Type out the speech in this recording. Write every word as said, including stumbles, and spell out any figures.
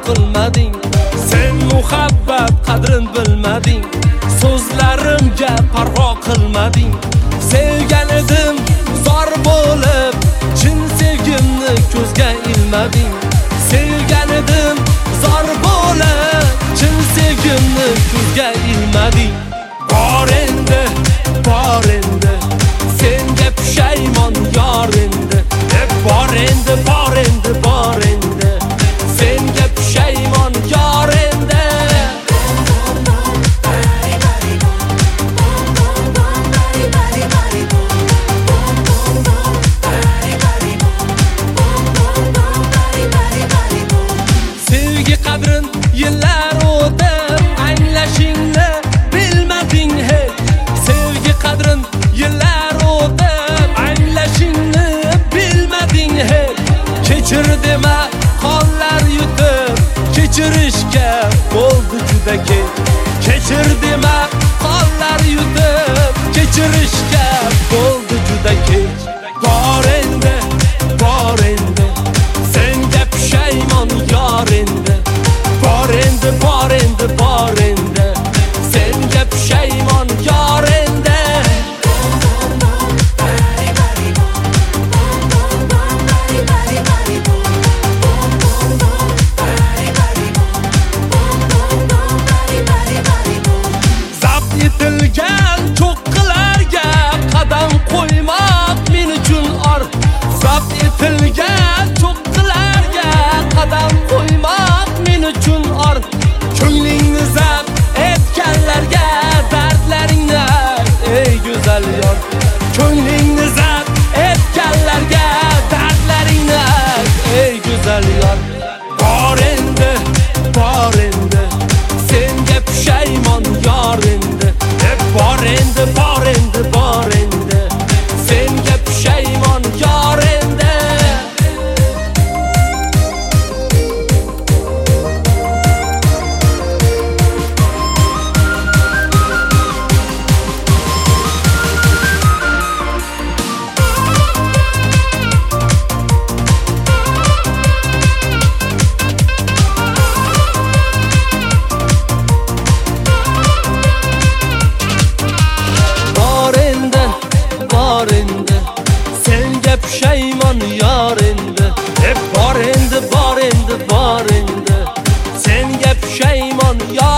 qilmading. Sen muhabbat qadrin bilmading. So'zlarimga parvo qilmading. Sevgan edim zor bo'lib, chin sevgimni ko'zga ilmading. Sevgan edim zor bo'lib, chin sevgimni ko'zga ilmading. Bor endi, bor endi, senga pushaymon yor endi. Bor endi, bor endi, bor endi, senga pushaymon yor endi. Sevgi qadrin yillar o'tib, anglashingni bilmading hech. Sevgi qadrin yillar o'tib, anglashingni bilmading hech. Kechir dema qonlar yutib, kechirishga bo'ldi juda kech. Kechir dema qonlar yutib, kechirishga bo'ldi juda kech. Bor endi, bor endi, senga pushaymon yor endi. Bor endi, bor endi, bor endi, senga pushaymon yor endi. Zabt etilgan cho'qqilarga qadam qo'ymoq men uchun or. Zabt etilgan cho'qqilarga qadam qo'ymoq men uchun or. Ko'nglingni zabt etganlarga dardlaringni ayt, ey go'zal yor. Ko'nglingni zabt etganlarga dardlaringni ayt, ey go'zal yor. Bor endi, bor endi, senga pushaymon yor endi. Bor endi, bor endi, bor endi, senga pushaymon yor endi. Bor endi, bor endi, senga pushaymon yor endi. Bor endi, bor endi, bor endi, senga pushaymon yor